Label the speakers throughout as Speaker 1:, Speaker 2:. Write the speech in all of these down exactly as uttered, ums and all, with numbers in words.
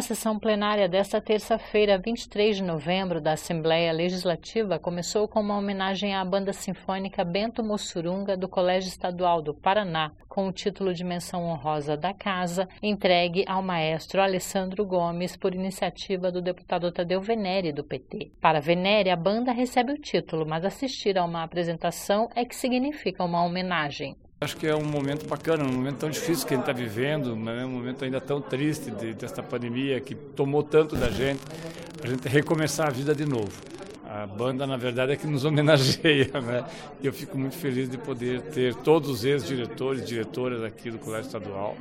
Speaker 1: A sessão plenária desta terça-feira, vinte e três de novembro, da Assembleia Legislativa começou com uma homenagem à Banda Sinfônica Bento Mossurunga do Colégio Estadual do Paraná, com o título de menção honrosa da Casa, entregue ao maestro Alessandro Gomes por iniciativa do deputado Tadeu Venere, do P T. Para Venere, a banda recebe o título, mas assistir a uma apresentação é que significa uma homenagem.
Speaker 2: Acho que é um momento bacana, um momento tão difícil que a gente está vivendo, né? Um momento ainda tão triste de, desta pandemia que tomou tanto da gente, a gente recomeçar a vida de novo. A banda, na verdade, é que nos homenageia, né? E eu fico muito feliz de poder ter todos os ex-diretores e diretoras aqui do Colégio Estadual.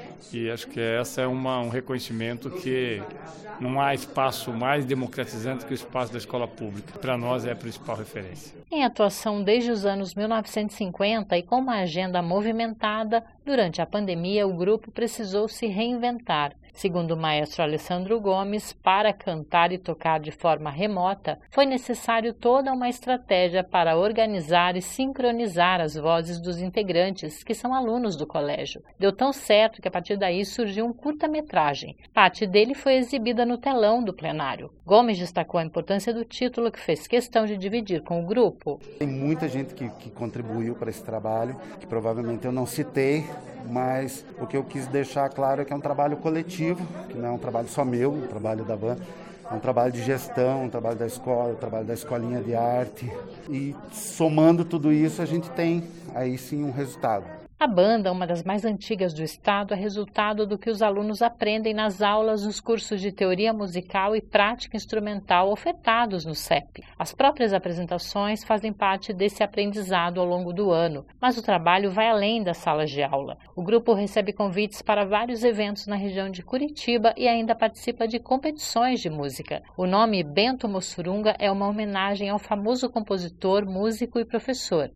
Speaker 2: E acho que essa é uma, um reconhecimento que não há espaço mais democratizante que o espaço da escola pública. Para nós é a principal referência.
Speaker 1: Em atuação desde os anos mil novecentos e cinquenta e com uma agenda movimentada, durante a pandemia o grupo precisou se reinventar. Segundo o maestro Alessandro Gomes, para cantar e tocar de forma remota, foi necessário toda uma estratégia para organizar e sincronizar as vozes dos integrantes, que são alunos do colégio. Deu tão certo que a partir daí surgiu um curta-metragem. Parte dele foi exibida no telão do plenário. Gomes destacou a importância do título, que fez questão de dividir com o grupo.
Speaker 3: Tem muita gente que, que contribuiu para esse trabalho, que provavelmente eu não citei, mas o que eu quis deixar claro é que é um trabalho coletivo, que não é um trabalho só meu, um trabalho da banda, é um trabalho de gestão, um trabalho da escola, um trabalho da escolinha de arte. E somando tudo isso, a gente tem aí sim um resultado.
Speaker 1: A banda, uma das mais antigas do estado, é resultado do que os alunos aprendem nas aulas nos cursos de teoria musical e prática instrumental ofertados no C E P. As próprias apresentações fazem parte desse aprendizado ao longo do ano, mas o trabalho vai além das salas de aula. O grupo recebe convites para vários eventos na região de Curitiba e ainda participa de competições de música. O nome Bento Mossurunga é uma homenagem ao famoso compositor, músico e professor.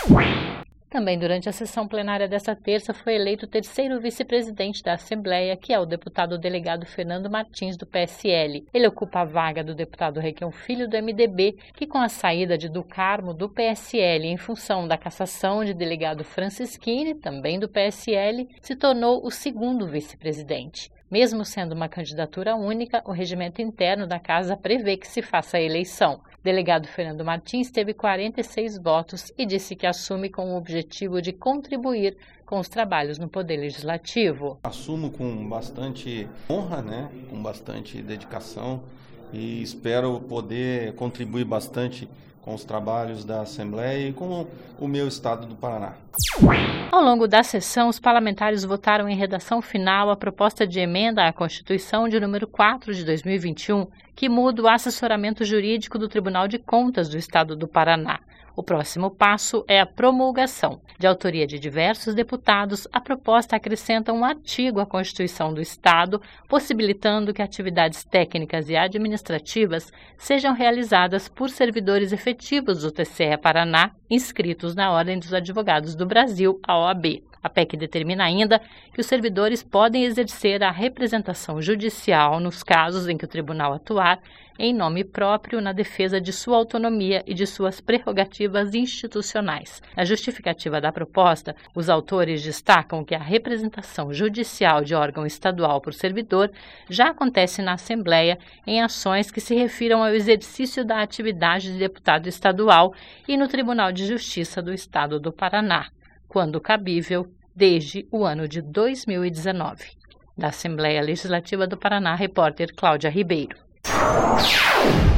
Speaker 1: Também durante a sessão plenária desta terça foi eleito o terceiro vice-presidente da Assembleia, que é o deputado delegado Fernando Martins, do P S L. Ele ocupa a vaga do deputado Requião Filho, do M D B, que com a saída de do Carmo, do P S L, em função da cassação de delegado Francisquini, também do P S L, se tornou o segundo vice-presidente. Mesmo sendo uma candidatura única, o regimento interno da Casa prevê que se faça a eleição. O delegado Fernando Martins teve quarenta e seis votos e disse que assume com o objetivo de contribuir com os trabalhos no Poder Legislativo.
Speaker 4: Assumo com bastante honra, né? Com bastante dedicação e espero poder contribuir bastante com os trabalhos da Assembleia e com o meu estado do Paraná.
Speaker 1: Ao longo da sessão, os parlamentares votaram em redação final a proposta de emenda à Constituição de número quatro de dois mil e vinte e um, que muda o assessoramento jurídico do Tribunal de Contas do Estado do Paraná. O próximo passo é a promulgação. De autoria de diversos deputados, a proposta acrescenta um artigo à Constituição do Estado, possibilitando que atividades técnicas e administrativas sejam realizadas por servidores efetivos do T C E Paraná, inscritos na Ordem dos Advogados do Brasil, a O A B. A P E C determina ainda que os servidores podem exercer a representação judicial nos casos em que o tribunal atuar em nome próprio na defesa de sua autonomia e de suas prerrogativas institucionais. Na justificativa da proposta, os autores destacam que a representação judicial de órgão estadual por servidor já acontece na Assembleia em ações que se refiram ao exercício da atividade de deputado estadual e no Tribunal de Justiça do Estado do Paraná, quando cabível, desde o ano de dois mil e dezenove. Da Assembleia Legislativa do Paraná, repórter Cláudia Ribeiro.